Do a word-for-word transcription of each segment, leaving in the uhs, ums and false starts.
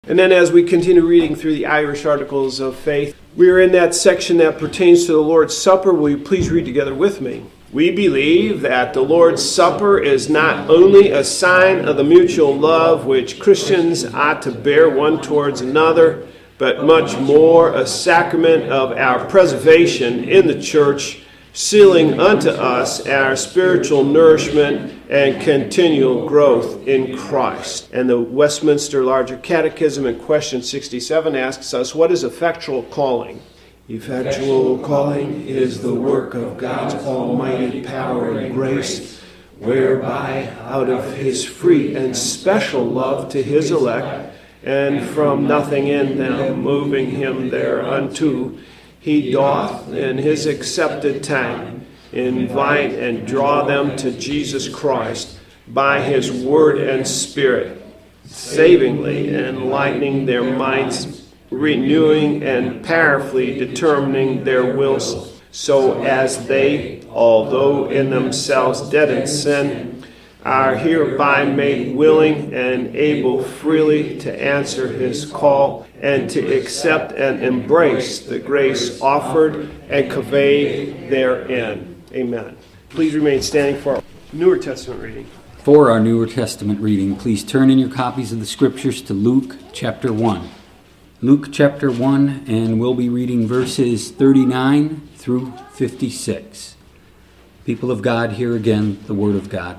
And then as we continue reading through the Irish Articles of Faith, we are in that section that pertains to the Lord's Supper. Will you please read together with me? We believe that the Lord's Supper is not only a sign of the mutual love which Christians ought to bear one towards another, but much more a sacrament of our preservation in the church, sealing unto us our spiritual nourishment and continual growth in Christ. And the Westminster Larger Catechism in question sixty-seven asks us, what is effectual calling? Effectual calling is the work of God's almighty power and grace, whereby out of his free and special love to his elect, and from nothing in them moving him thereunto, he doth in his accepted time invite and draw them to Jesus Christ by his word and spirit, savingly enlightening their minds, renewing and powerfully determining their wills, so as they, although in themselves dead in sin, are hereby made willing and able freely to answer his call and to accept and embrace the grace offered and conveyed therein. Amen. Please remain standing for our Newer Testament reading. For our Newer Testament reading, please turn in your copies of the Scriptures to Luke chapter one. Luke chapter one, and we'll be reading verses thirty-nine through fifty-six. People of God, hear again the Word of God.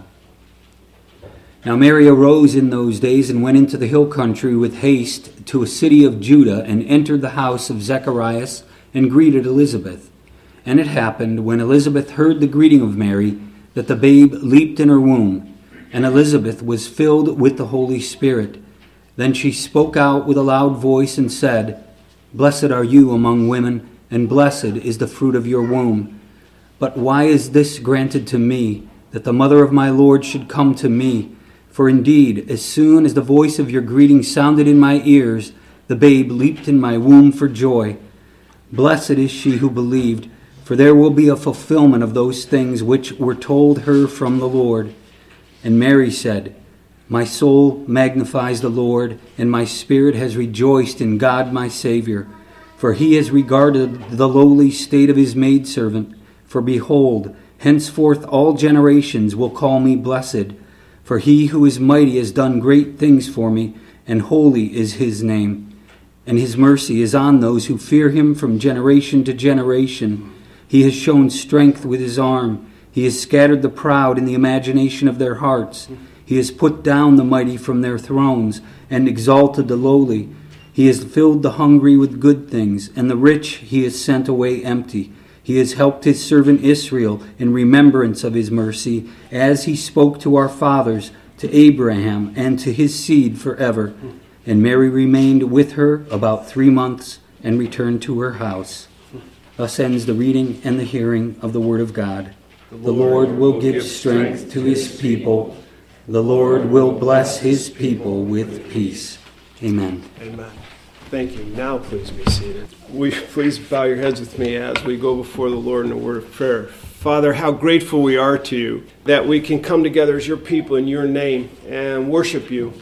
Now Mary arose in those days and went into the hill country with haste to a city of Judah and entered the house of Zacharias and greeted Elizabeth. And it happened, when Elizabeth heard the greeting of Mary, that the babe leaped in her womb, and Elizabeth was filled with the Holy Spirit. Then she spoke out with a loud voice and said, Blessed are you among women, and blessed is the fruit of your womb. But why is this granted to me, that the mother of my Lord should come to me? For indeed, as soon as the voice of your greeting sounded in my ears, the babe leaped in my womb for joy. Blessed is she who believed, for there will be a fulfillment of those things which were told her from the Lord. And Mary said, My soul magnifies the Lord, and my spirit has rejoiced in God my Savior, for he has regarded the lowly state of his maidservant. For behold, henceforth all generations will call me blessed. For he who is mighty has done great things for me, and holy is his name. And his mercy is on those who fear him from generation to generation. He has shown strength with his arm. He has scattered the proud in the imagination of their hearts. He has put down the mighty from their thrones and exalted the lowly. He has filled the hungry with good things, and the rich he has sent away empty. He has helped his servant Israel in remembrance of his mercy, as he spoke to our fathers, to Abraham, and to his seed forever. And Mary remained with her about three months and returned to her house. Thus ends the reading and the hearing of the Word of God. The Lord will give strength to his people. The Lord will bless his people with peace. Amen. Amen. Thank you. Now please be seated. We please bow your heads with me as we go before the Lord in a word of prayer. Father, how grateful we are to you that we can come together as your people in your name and worship you.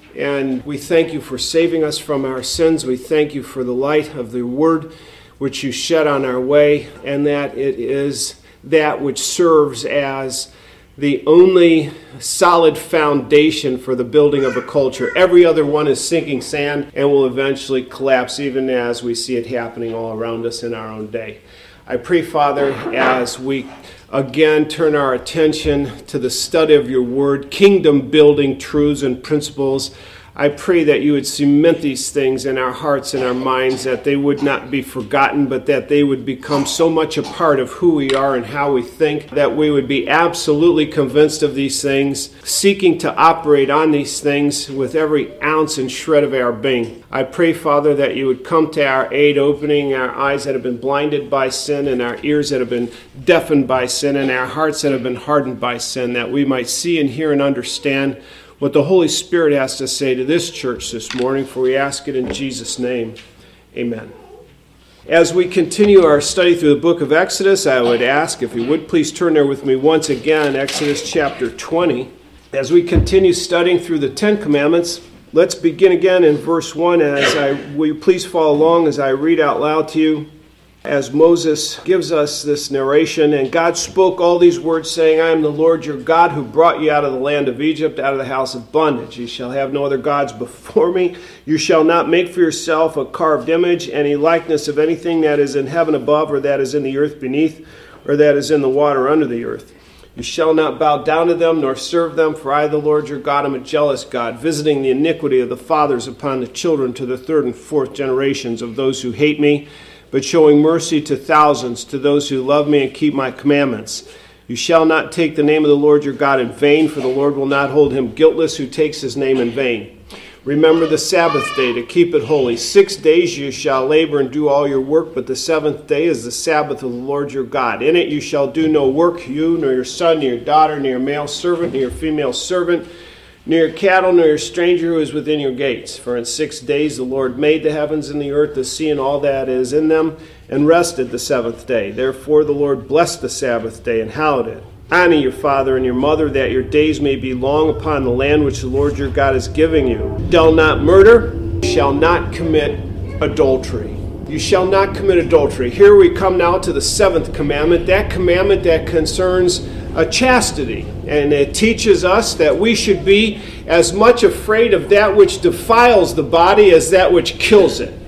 And we thank you for saving us from our sins. We thank you for the light of the word which you shed on our way, and that it is that which serves as the only solid foundation for the building of a culture. Every other one is sinking sand and will eventually collapse, even as we see it happening all around us in our own day. I pray, Father, as we again turn our attention to the study of your word, kingdom-building truths and principles, I pray that you would cement these things in our hearts and our minds, that they would not be forgotten, but that they would become so much a part of who we are and how we think, that we would be absolutely convinced of these things, seeking to operate on these things with every ounce and shred of our being. I pray, Father, that you would come to our aid, opening our eyes that have been blinded by sin, and our ears that have been deafened by sin, and our hearts that have been hardened by sin, that we might see and hear and understand what the Holy Spirit has to say to this church this morning, for we ask it in Jesus' name. Amen. As we continue our study through the book of Exodus, I would ask if you would please turn there with me once again, Exodus chapter twenty. As we continue studying through the Ten Commandments, Let's begin again in verse one. As I, will you please follow along as I read out loud to you? As Moses gives us this narration, and God spoke all these words, saying, I am the Lord your God who brought you out of the land of Egypt, out of the house of bondage. You shall have no other gods before me. You shall not make for yourself a carved image, any likeness of anything that is in heaven above, or that is in the earth beneath, or that is in the water under the earth. You shall not bow down to them, nor serve them, for I, the Lord your God, am a jealous God, visiting the iniquity of the fathers upon the children to the third and fourth generations of those who hate me, but showing mercy to thousands, to those who love me and keep my commandments. You shall not take the name of the Lord your God in vain, for the Lord will not hold him guiltless who takes his name in vain. Remember the Sabbath day to keep it holy. Six days you shall labor and do all your work, but the seventh day is the Sabbath of the Lord your God. In it you shall do no work, you, nor your son, nor your daughter, nor your male servant, nor your female servant, nor your cattle, nor your stranger who is within your gates. For in six days the Lord made the heavens and the earth, the sea, and all that is in them, and rested the seventh day. Therefore the Lord blessed the Sabbath day and hallowed it. Honor your father and your mother, that your days may be long upon the land which the Lord your God is giving you. You shall not murder, you shall not commit adultery. You shall not commit adultery. Here we come now to the seventh commandment, that commandment that concerns a chastity, and it teaches us that we should be as much afraid of that which defiles the body as that which kills it.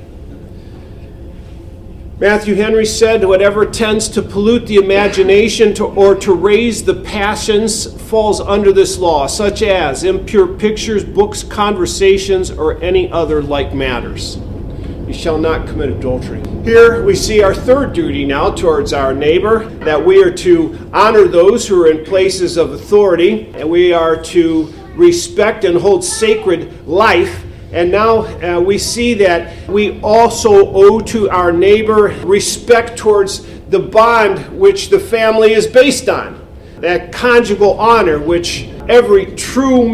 Matthew Henry said, whatever tends to pollute the imagination to, or to raise the passions falls under this law, such as impure pictures, books, conversations, or any other like matters. You shall not commit adultery. Here we see our third duty now towards our neighbor, that we are to honor those who are in places of authority, and we are to respect and hold sacred life. And now uh, we see that we also owe to our neighbor respect towards the bond which the family is based on, that conjugal honor which every true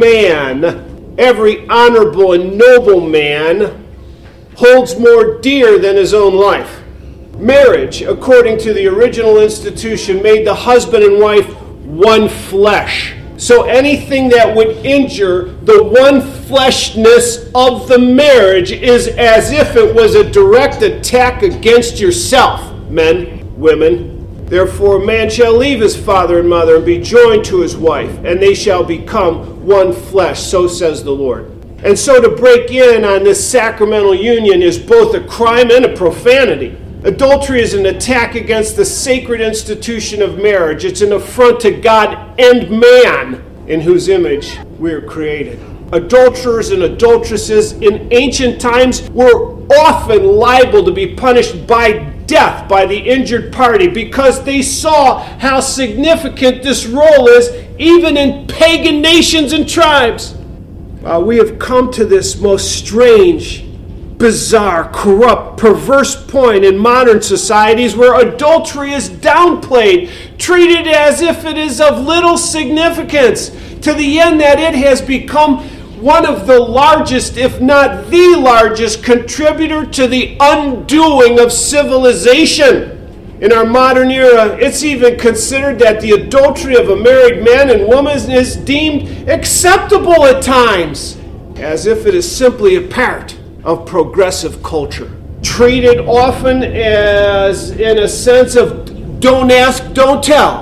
man, every honorable and noble man holds more dear than his own life. Marriage, according to the original institution, made the husband and wife one flesh. So anything that would injure the one fleshness of the marriage is as if it was a direct attack against yourself, men, women. Therefore, a man shall leave his father and mother and be joined to his wife, and they shall become one flesh, so says the Lord. And so to break in on this sacramental union is both a crime and a profanity. Adultery is an attack against the sacred institution of marriage. It's an affront to God and man, in whose image we are created. Adulterers and adulteresses in ancient times were often liable to be punished by death by the injured party because they saw how significant this role is even in pagan nations and tribes. Uh, we have come to this most strange, bizarre, corrupt, perverse point in modern societies where adultery is downplayed, treated as if it is of little significance, to the end that it has become one of the largest, if not the largest, contributor to the undoing of civilization. In our modern era, it's even considered that the adultery of a married man and woman is deemed acceptable at times, as if it is simply a part of progressive culture. Treated often as in a sense of don't ask, don't tell.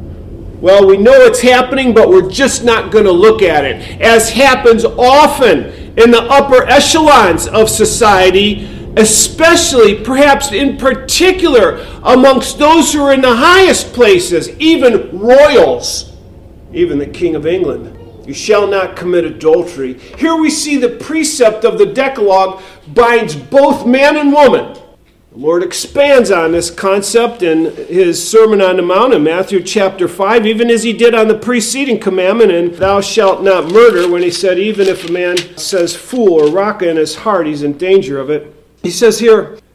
Well, we know it's happening, but we're just not going to look at it, as happens often in the upper echelons of society, especially, perhaps in particular, amongst those who are in the highest places, even royals, even the King of England. You shall not commit adultery. Here we see the precept of the Decalogue binds both man and woman. The Lord expands on this concept in his Sermon on the Mount in Matthew chapter five, even as he did on the preceding commandment in thou shalt not murder, when he said even if a man says fool or raka in his heart, he's in danger of it. He says here,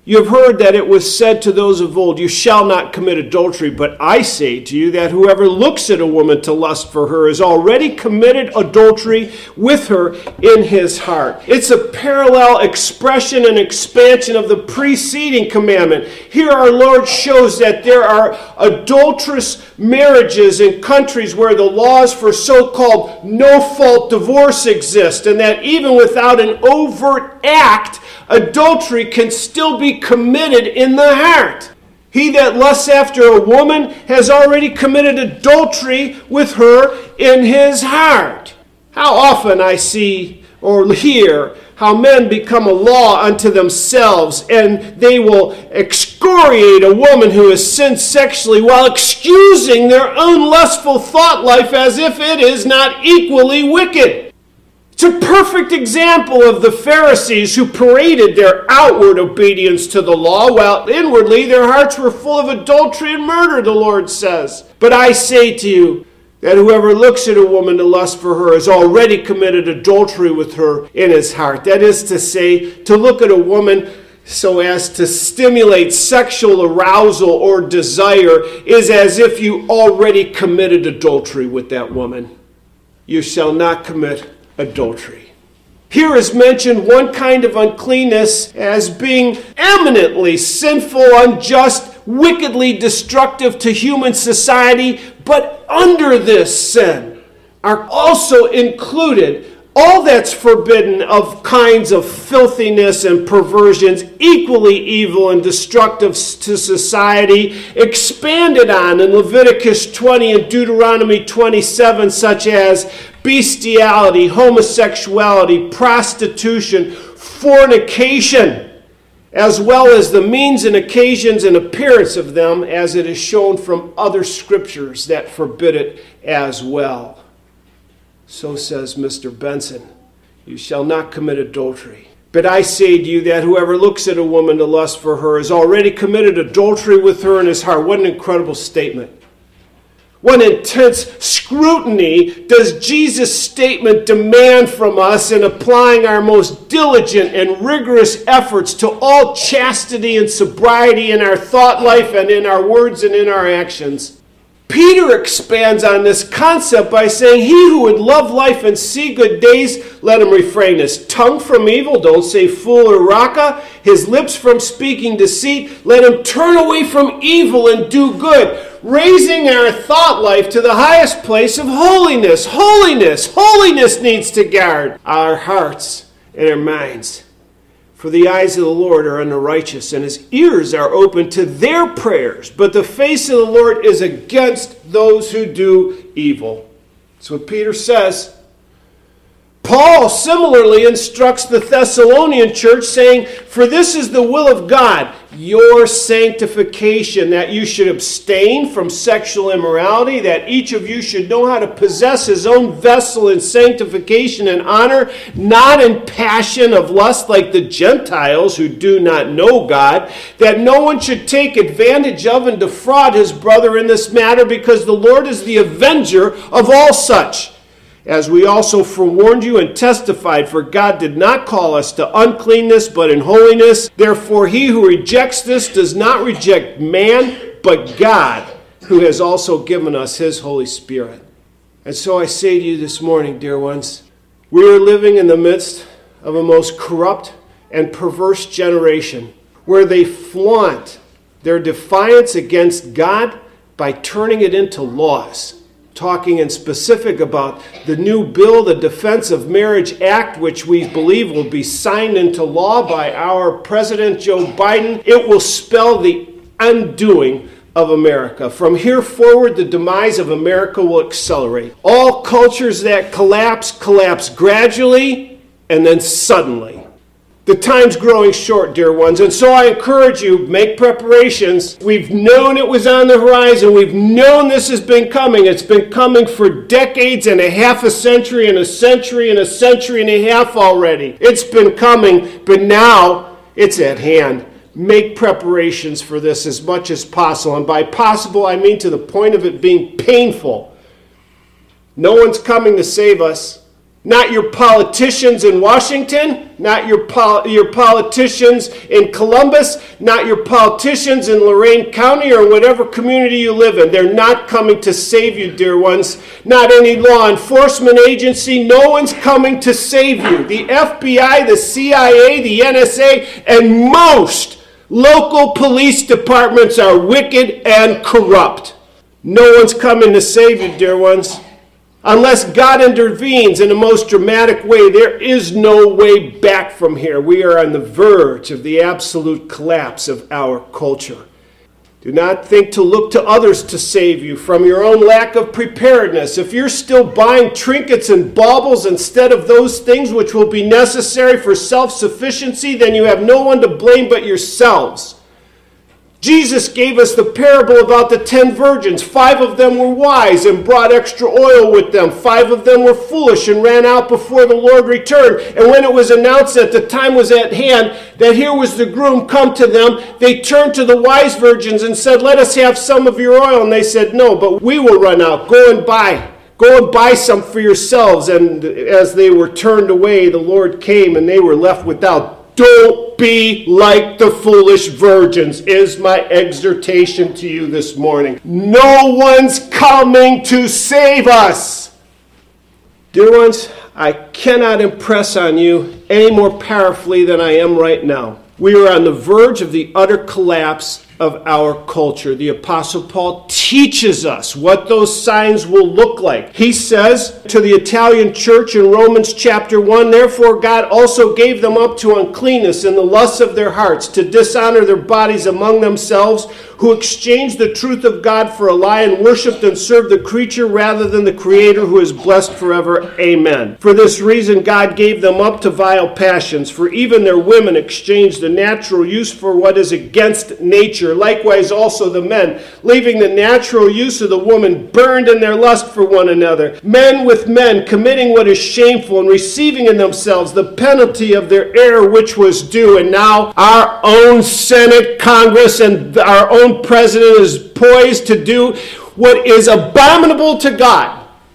You have heard that it was said to those of old, you shall not commit adultery. But I say to you that whoever looks at a woman to lust for her has already committed adultery with her in his heart. It's a parallel expression and expansion of the preceding commandment. Here our Lord shows that there are adulterous marriages in countries where the laws for so-called no-fault divorce exist, and that even without an overt act, adultery can still be committed in the heart. He that lusts after a woman has already committed adultery with her in his heart. How often I see or hear how men become a law unto themselves, and they will excoriate a woman who has sinned sexually while excusing their own lustful thought life as if it is not equally wicked. It's a perfect example of the Pharisees who paraded their outward obedience to the law, while inwardly their hearts were full of adultery and murder, the Lord says. But I say to you that whoever looks at a woman to lust for her has already committed adultery with her in his heart. That is to say, to look at a woman so as to stimulate sexual arousal or desire is as if you already committed adultery with that woman. You shall not commit adultery. Here is mentioned one kind of uncleanness as being eminently sinful, unjust, wickedly destructive to human society, but under this sin are also included all that's forbidden of kinds of filthiness and perversions, equally evil and destructive to society, expanded on in Leviticus twenty and Deuteronomy twenty-seven, such as bestiality, homosexuality, prostitution, fornication, as well as the means and occasions and appearance of them, as it is shown from other scriptures that forbid it as well. So says Mister Benson, you shall not commit adultery. But I say to you that whoever looks at a woman to lust for her has already committed adultery with her in his heart. What an incredible statement. What intense scrutiny does Jesus' statement demand from us in applying our most diligent and rigorous efforts to all chastity and sobriety in our thought life and in our words and in our actions? Peter expands on this concept by saying, he who would love life and see good days, let him refrain his tongue from evil, don't say fool or raka, his lips from speaking deceit, let him turn away from evil and do good, raising our thought life to the highest place of holiness. Holiness, holiness needs to guard our hearts and our minds. For the eyes of the Lord are on the righteous, and his ears are open to their prayers. But the face of the Lord is against those who do evil. That's what Peter says. Paul similarly instructs the Thessalonian church, saying, for this is the will of God, your sanctification, that you should abstain from sexual immorality, that each of you should know how to possess his own vessel in sanctification and honor, not in passion of lust like the Gentiles who do not know God, that no one should take advantage of and defraud his brother in this matter, because the Lord is the avenger of all such. As we also forewarned you and testified, for God did not call us to uncleanness, but in holiness. Therefore, he who rejects this does not reject man, but God, who has also given us his Holy Spirit. And so I say to you this morning, dear ones, we are living in the midst of a most corrupt and perverse generation, where they flaunt their defiance against God by turning it into laws. Talking in specific about the new bill, the Defense of Marriage Act, which we believe will be signed into law by our President Joe Biden. It will spell the undoing of America. From here forward, the demise of America will accelerate. All cultures that collapse, collapse gradually and then suddenly. The time's growing short, dear ones, and so I encourage you, make preparations. We've known it was on the horizon. We've known this has been coming. It's been coming for decades and a half a century and a century and a century and a half already. It's been coming, but now it's at hand. Make preparations for this as much as possible, and by possible, I mean to the point of it being painful. No one's coming to save us. Not your politicians in Washington, not your, pol- your politicians in Columbus, not your politicians in Lorain County or whatever community you live in. They're not coming to save you, dear ones. Not any law enforcement agency. No one's coming to save you. The F B I, the C I A, the N S A, and most local police departments are wicked and corrupt. No one's coming to save you, dear ones. Unless God intervenes in the most dramatic way, there is no way back from here. We are on the verge of the absolute collapse of our culture. Do not think to look to others to save you from your own lack of preparedness. If you're still buying trinkets and baubles instead of those things which will be necessary for self-sufficiency, then you have no one to blame but yourselves. Jesus gave us the parable about the ten virgins. Five of them were wise and brought extra oil with them. Five of them were foolish and ran out before the Lord returned. And when it was announced that the time was at hand, that here was the groom come to them, they turned to the wise virgins and said, "Let us have some of your oil." And they said, "No, but we will run out. Go and buy. Go and buy some for yourselves." And as they were turned away, the Lord came and they were left without. Don't be like the foolish virgins is my exhortation to you this morning. No one's coming to save us. Dear ones, I cannot impress on you any more powerfully than I am right now. We are on the verge of the utter collapse of our culture. The Apostle Paul teaches us what those signs will look like. He says to the Italian church in Romans chapter one, "Therefore God also gave them up to uncleanness in the lusts of their hearts, to dishonor their bodies among themselves, who exchanged the truth of God for a lie and worshipped and served the creature rather than the Creator, who is blessed forever. Amen. For this reason God gave them up to vile passions, for even their women exchanged the natural use for what is against nature. Likewise also the men, leaving the natural use of the woman, burned in their lust for one another, men with men, committing what is shameful and receiving in themselves the penalty of their error which was due." And now our own Senate, Congress, and our own president is poised to do what is abominable to God,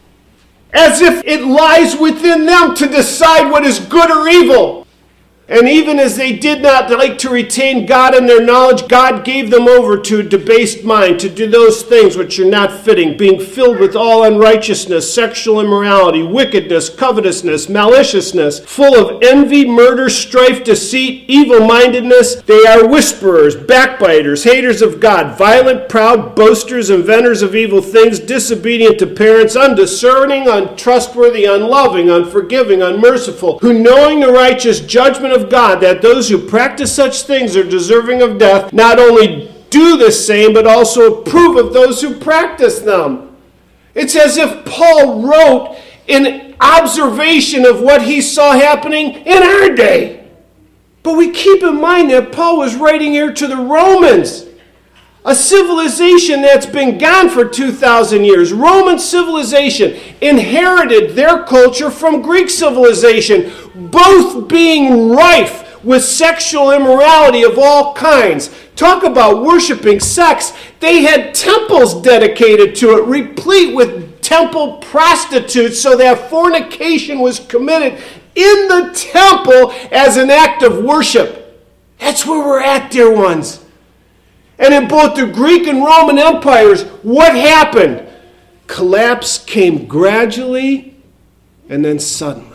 as if it lies within them to decide what is good or evil. And even as they did not like to retain God in their knowledge, God gave them over to a debased mind to do those things which are not fitting, being filled with all unrighteousness, sexual immorality, wickedness, covetousness, maliciousness, full of envy, murder, strife, deceit, evil-mindedness. They are whisperers, backbiters, haters of God, violent, proud, boasters, inventors of evil things, disobedient to parents, undiscerning, untrustworthy, unloving, unforgiving, unmerciful, who knowing the righteous judgment of God, that those who practice such things are deserving of death, not only do the same, but also approve of those who practice them. It's as if Paul wrote in observation of what he saw happening in our day. But we keep in mind that Paul was writing here to the Romans, a civilization that's been gone for two thousand years. Roman civilization inherited their culture from Greek civilization, both being rife with sexual immorality of all kinds. Talk about worshiping sex. They had temples dedicated to it, replete with temple prostitutes, so that fornication was committed in the temple as an act of worship. That's where we're at, dear ones. And in both the Greek and Roman empires, what happened? Collapse came gradually and then suddenly.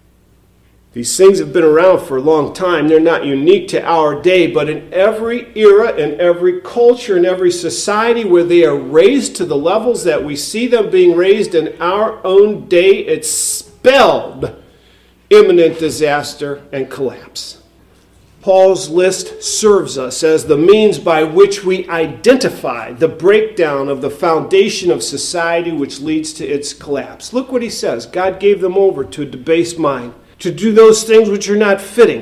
These things have been around for a long time. They're not unique to our day, but in every era, in every culture, in every society where they are raised to the levels that we see them being raised in our own day, it's spelled imminent disaster and collapse. Paul's list serves us as the means by which we identify the breakdown of the foundation of society which leads to its collapse. Look what he says. God gave them over to a debased mind, to do those things which are not fitting,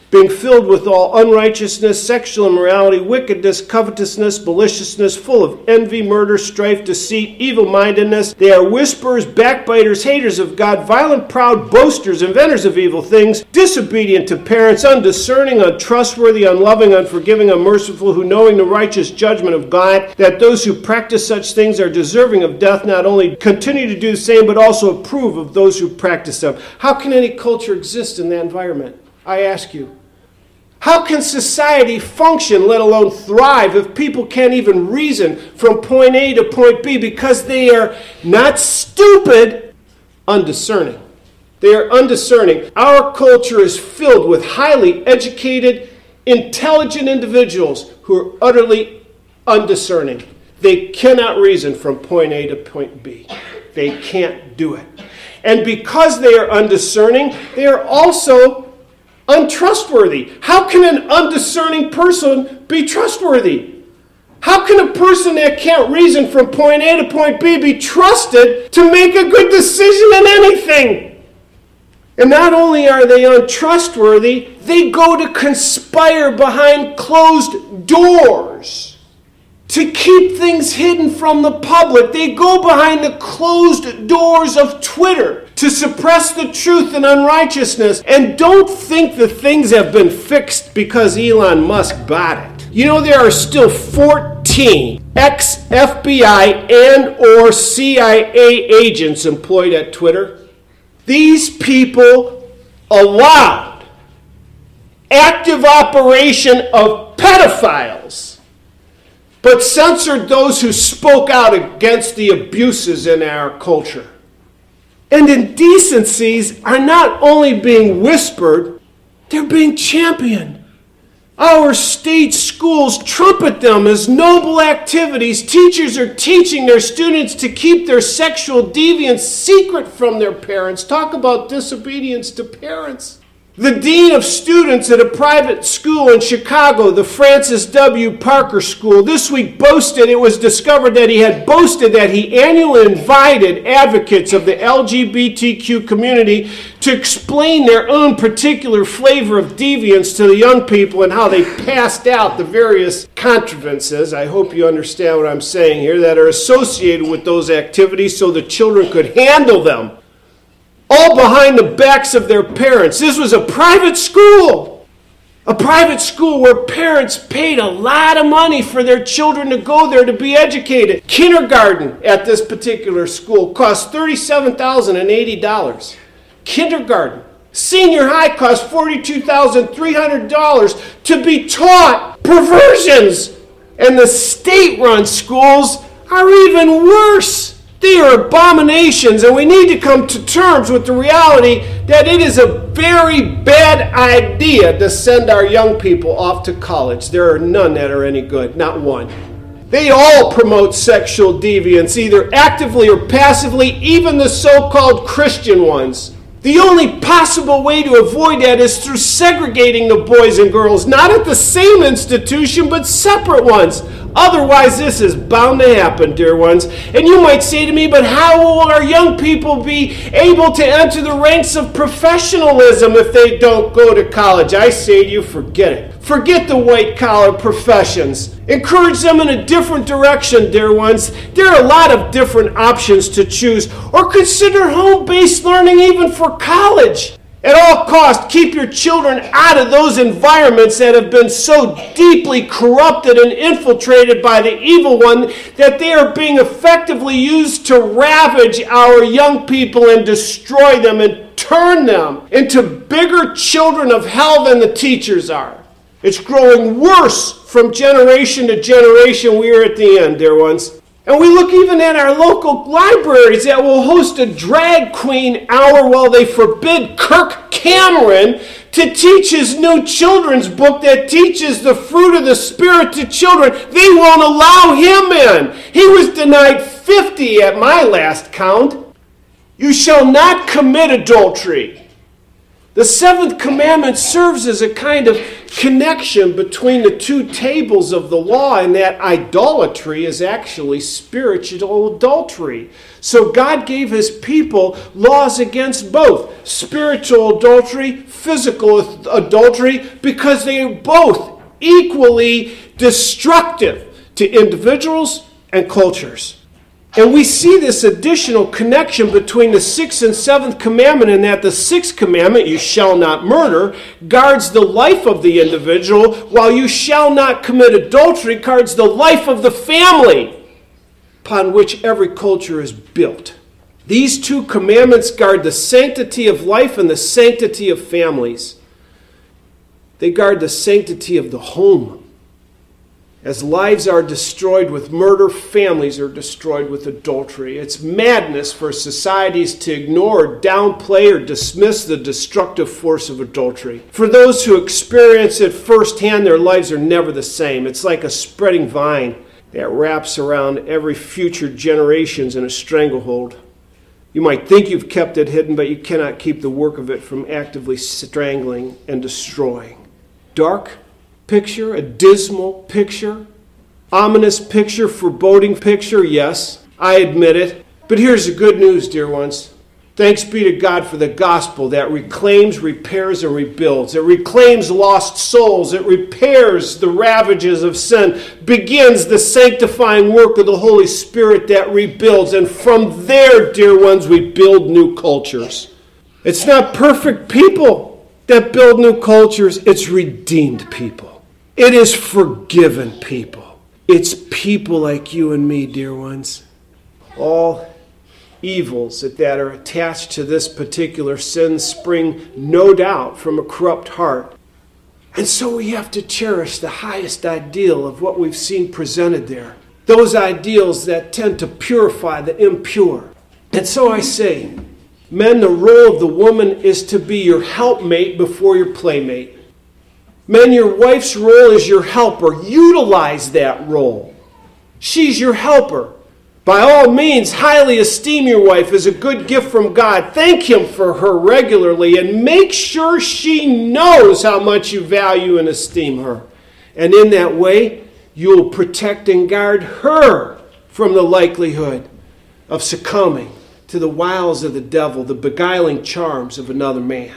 being filled with all unrighteousness, sexual immorality, wickedness, covetousness, maliciousness, full of envy, murder, strife, deceit, evil-mindedness. They are whisperers, backbiters, haters of God, violent, proud, boasters, inventors of evil things, disobedient to parents, undiscerning, untrustworthy, unloving, unforgiving, unmerciful, who knowing the righteous judgment of God, that those who practice such things are deserving of death, not only continue to do the same, but also approve of those who practice them. How can any culture exist in that environment? I ask you. How can society function, let alone thrive, if people can't even reason from point A to point B because they are not stupid, undiscerning? They are undiscerning. Our culture is filled with highly educated, intelligent individuals who are utterly undiscerning. They cannot reason from point A to point B. They can't do it. And because they are undiscerning, they are also untrustworthy. How can an undiscerning person be trustworthy? How can a person that can't reason from point A to point B be trusted to make a good decision in anything? And not only are they untrustworthy, they go to conspire behind closed doors to keep things hidden from the public. They go behind the closed doors of Twitter to suppress the truth and unrighteousness. And don't think that things have been fixed because Elon Musk bought it. You know, there are still fourteen ex-F B I and or C I A agents employed at Twitter. These people allowed active operation of pedophiles, but censored those who spoke out against the abuses in our culture. And indecencies are not only being whispered, they're being championed. Our state schools trumpet them as noble activities. Teachers are teaching their students to keep their sexual deviance secret from their parents. Talk about disobedience to parents. The dean of students at a private school in Chicago, the Francis W. Parker School, this week boasted, it was discovered that he had boasted that he annually invited advocates of the L G B T Q community to explain their own particular flavor of deviance to the young people and how they passed out the various contrivances, I hope you understand what I'm saying here, that are associated with those activities so the children could handle them. All behind the backs of their parents. This was a private school. A private school where parents paid a lot of money for their children to go there to be educated. Kindergarten at this particular school cost thirty-seven thousand eighty dollars. Kindergarten. Senior high cost forty-two thousand three hundred dollars to be taught perversions. And the state-run schools are even worse. They are abominations, and we need to come to terms with the reality that it is a very bad idea to send our young people off to college. There are none that are any good, not one. They all promote sexual deviance, either actively or passively, even the so-called Christian ones. The only possible way to avoid that is through segregating the boys and girls, not at the same institution, but separate ones. Otherwise, this is bound to happen, dear ones. And you might say to me, but how will our young people be able to enter the ranks of professionalism if they don't go to college? I say to you, forget it. Forget the white-collar professions. Encourage them in a different direction, dear ones. There are a lot of different options to choose. Or consider home-based learning even for college. At all costs, keep your children out of those environments that have been so deeply corrupted and infiltrated by the evil one that they are being effectively used to ravage our young people and destroy them and turn them into bigger children of hell than the teachers are. It's growing worse from generation to generation. We are at the end, dear ones. And we look even at our local libraries that will host a drag queen hour while they forbid Kirk Cameron to teach his new children's book that teaches the fruit of the Spirit to children. They won't allow him in. He was denied fifty at my last count. You shall not commit adultery. The seventh commandment serves as a kind of connection between the two tables of the law, and that idolatry is actually spiritual adultery. So God gave his people laws against both spiritual adultery, physical adultery, because they are both equally destructive to individuals and cultures. And we see this additional connection between the sixth and seventh commandment, in that the sixth commandment, you shall not murder, guards the life of the individual, while you shall not commit adultery guards the life of the family upon which every culture is built. These two commandments guard the sanctity of life and the sanctity of families. They guard the sanctity of the home. As lives are destroyed with murder, families are destroyed with adultery. It's madness for societies to ignore, downplay, or dismiss the destructive force of adultery. For those who experience it firsthand, their lives are never the same. It's like a spreading vine that wraps around every future generations in a stranglehold. You might think you've kept it hidden, but you cannot keep the work of it from actively strangling and destroying. Dark picture, a dismal picture, ominous picture, foreboding picture, yes, I admit it. But here's the good news, dear ones. Thanks be to God for the gospel that reclaims, repairs, and rebuilds. It reclaims lost souls. It repairs the ravages of sin, begins the sanctifying work of the Holy Spirit that rebuilds. And from there, dear ones, we build new cultures. It's not perfect people that build new cultures. It's redeemed people. It is forgiven people. It's people like you and me, dear ones. All evils that, that are attached to this particular sin spring, no doubt, from a corrupt heart. And so we have to cherish the highest ideal of what we've seen presented there. Those ideals that tend to purify the impure. And so I say, men, the role of the woman is to be your helpmate before your playmate. Men, your wife's role is your helper. Utilize that role. She's your helper. By all means, highly esteem your wife as a good gift from God. Thank him for her regularly, and make sure she knows how much you value and esteem her. And in that way, you'll protect and guard her from the likelihood of succumbing to the wiles of the devil, the beguiling charms of another man.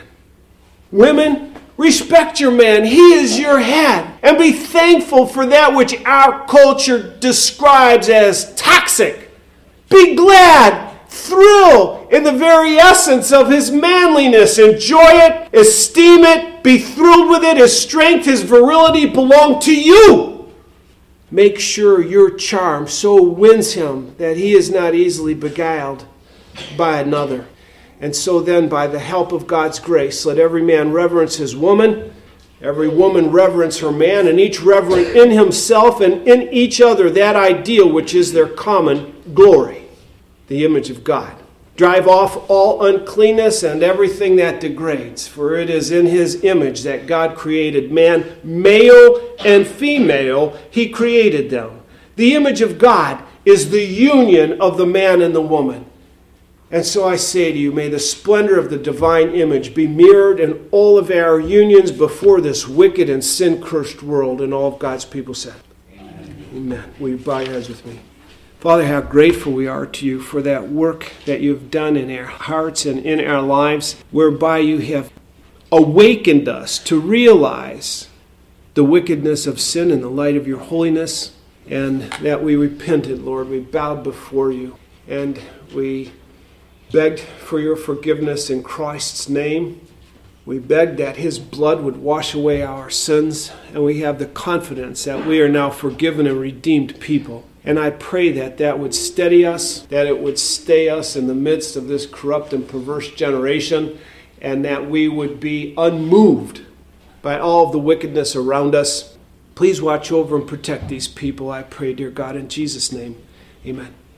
Women, respect your man. He is your head. And be thankful for that which our culture describes as toxic. Be glad, thrill in the very essence of his manliness. Enjoy it, esteem it, be thrilled with it. His strength, his virility belong to you. Make sure your charm so wins him that he is not easily beguiled by another. And so then, by the help of God's grace, let every man reverence his woman, every woman reverence her man, and each reverent in himself and in each other that ideal which is their common glory, the image of God. Drive off all uncleanness and everything that degrades, for it is in his image that God created man, male and female, he created them. The image of God is the union of the man and the woman. And so I say to you, may the splendor of the divine image be mirrored in all of our unions before this wicked and sin-cursed world. And all of God's people said, Amen. Amen. Will you bow your heads with me? Father, how grateful we are to you for that work that you've done in our hearts and in our lives, whereby you have awakened us to realize the wickedness of sin in the light of your holiness, and that we repented, Lord. We bowed before you, and we begged for your forgiveness in Christ's name. We begged that his blood would wash away our sins, and we have the confidence that we are now forgiven and redeemed people. And I pray that that would steady us, that it would stay us in the midst of this corrupt and perverse generation, and that we would be unmoved by all of the wickedness around us. Please watch over and protect these people, I pray, dear God, in Jesus' name. Amen.